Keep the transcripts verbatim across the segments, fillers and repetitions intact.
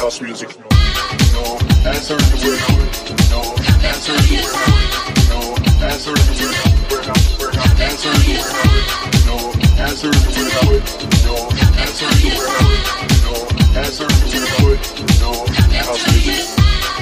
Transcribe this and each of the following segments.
warehouse music. No answer to warehouse. No answer to warehouse. No answer to warehouse. Warehouse, warehouse. Answer to warehouse. No answer to warehouse. No answer to warehouse. No answer to warehouse. No house music.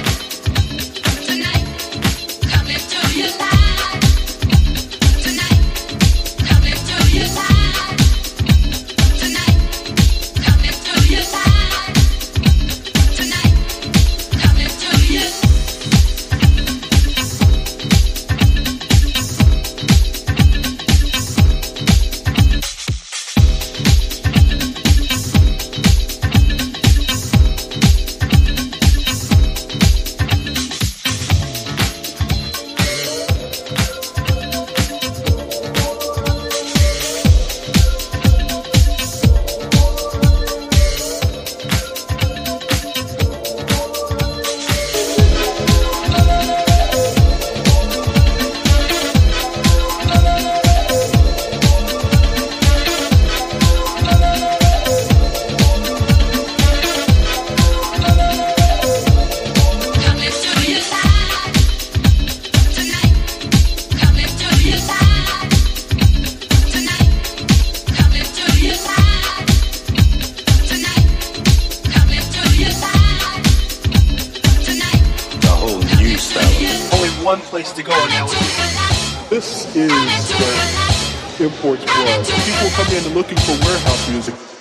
One place to go nowadays. This is the imports blood. People come in looking for warehouse music.